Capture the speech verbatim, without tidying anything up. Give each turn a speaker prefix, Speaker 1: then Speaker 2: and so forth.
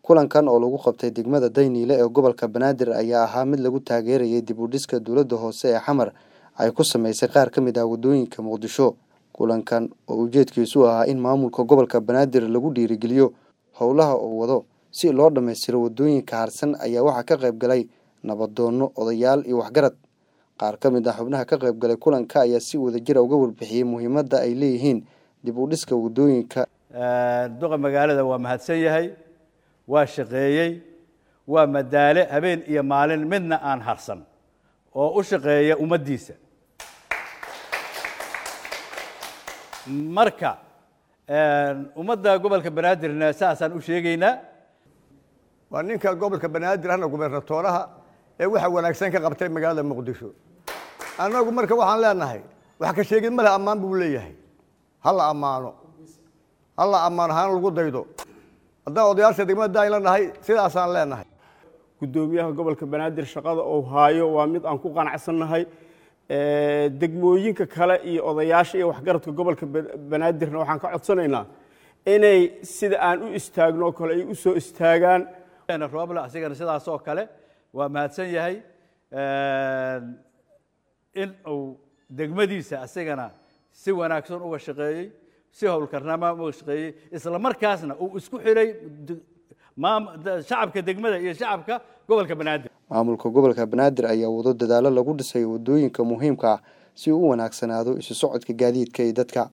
Speaker 1: kulankan oo lagu qabtay degmada Daynile ee gobolka Banaadir ayaa ahaa mid lagu taageerayay dib u dhiska dawladda hoose ee Xamar ay ku sameysay qaar ka mid ah wadooyinka Muqdisho. Kulankan oo ujeedkiisu ahaa in maamulka gobolka Banaadir lagu dhiirigeliyo howlaha uu wado si loo dhameystiro wadooyinka harsan ayaa waxa ka qayb galay nabadoono, odayaal iyo waxgarad. qaar ka mid ah xubnaha ka qayb galay kulanka ayaa si wadajir ah uga warbixiyay muhiimadda ay leeyihiin dib u dhiska wadooyinka.
Speaker 2: duqa magaalada waa mahadsan yahay, waa shaqeeyay, waa madaale habeen iyo maalin midna aan harsan oo u shaqeeya ummadiisa. marka ummadda gobolka Banaadirna saasaan u sheegaynaa.
Speaker 3: waa ninka gobolka Banaadir ahna gobernatooraha ee waxa wanaagsan ka qabtay magaalada Muqdisho. anagu marka waxaan leenahay wax ka sheegid ma leh, ammaan buu leeyahay. hal amaano hal amaan ahaan lagu daydo haddii odayaasha degmada ay leenahay sidaas aan leenahay.
Speaker 4: gudoomiyaha gobolka Banaadir shaqada uu haayo waa mid aan ku qanacsanahay. ee degmooyinka kale iyo odayaasha iyo waxgaradka gobolka Banaadirna waxaan ka codsanaynaa inay sida aan u istaagno kale ay u soo istaagaan.
Speaker 2: roobla asigana sidaas oo kale waa mahadsan yahay in uu degmadiisa asigana si wanaagsan uga shaqeeyay, si howlkarnimo uga shaqeeyay, isla markaasna uu isku xiray shacabka degmada iyo shacabka gobolka Banaadir.
Speaker 1: maamulka gobolka Banaadir ayaa wado dadaalo lagu dhisay wadooyinka muhiimka ah si uu u wanaagsanaado isu socodka gaadiidka ee dadka.